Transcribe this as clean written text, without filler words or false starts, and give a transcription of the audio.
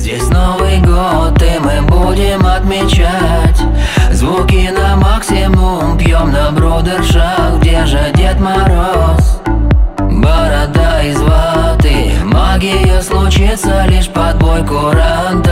Здесь Новый год, и мы будем отмечать. Звуки на максимум, пьем на брудершаг. Где же Дед Мороз? Борода из ваты. Магия случится лишь под бой куранта.